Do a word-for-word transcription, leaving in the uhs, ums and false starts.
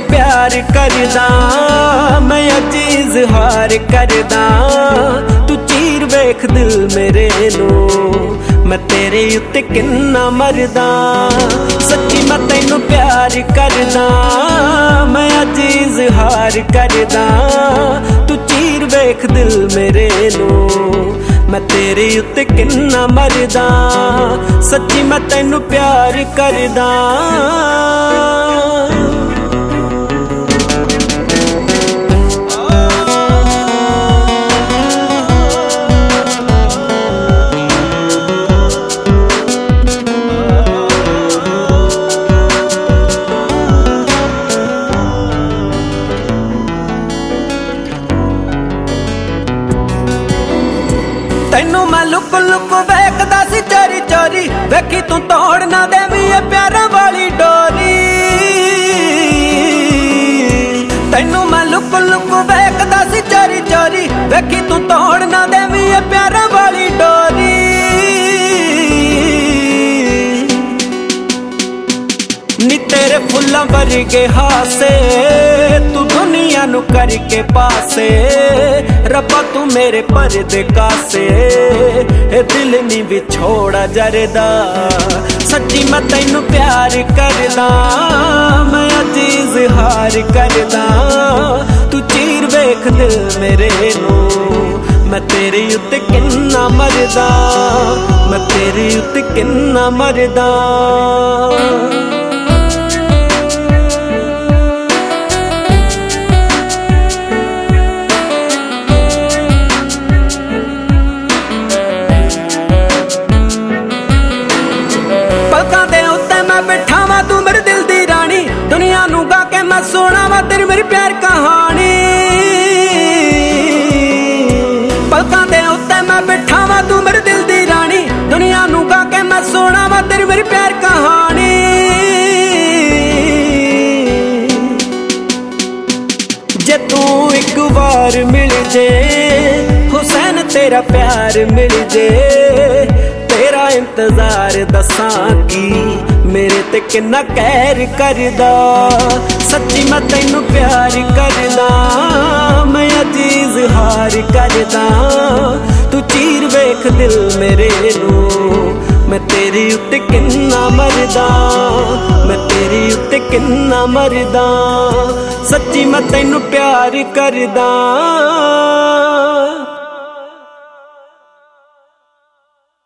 प्यार करदा, मैं अज इजहार करदा। तू चीर वेख दिल मेरे नू, मैं तेरे उत्ते किन्ना मरदा। सच्ची मैं तैनू प्यार करदा, मैं अज इजहार करदा। तू चीर वेख दिल मेरे नू, मैं तेरे उत्ते किन्ना मरदा। सच्ची मैं तैनू प्यार करदा। तैनू मैं लुक लुक वेखदा सी चोरी चोरी, वेखी तू तोड़ ना देवी ये प्यारा वाली डोरी। तैनू मैं लुक लुक वेखदा सी चोरी चोरी, वेखी तू तोड़ ना देवी ये प्यारा वाली डोरी। नी तेरे फुल्लां वर्गे हासे, तू दुनिया नू करके पासे। रब्बा तू मेरे परदे कासे, ए दिल नी विछोड़ा जरदा। सच्ची मैं तैनू प्यार करदा, मैं अज इजहार करदा। तू चीर वेख दिल मेरे नू, मैं तेरे उत्ते किन्ना मरदा। मैं तेरे उत्ते किन्ना मरदा। तू मेरे दिल दी रानी, दुनिया नू गा के मैं सोना वा तेरी मेरी प्यार कहानी। पलकां दे उत्ते मैं बैठा वा तू मेरे दिल दी रानी, दुनिया नू गा के मैं सोना वा तेरी मेरी प्यार कहानी। जे तू एक बार मिल जे हुसैन, तेरा प्यार मिल जे। तेरा इंतजार दसां की, मेरे ते किन्ना कहर करदा। सच्ची मैं तैनू प्यार करदा, मैं अज इजहार करदा। तू चीर वेख दिल मेरे नू, मैं तेरे उत्ते किन्ना मरदा। मैं तेरे उत्ते किन्ना मरदा। सच्ची मैं तैनू प्यार करदा।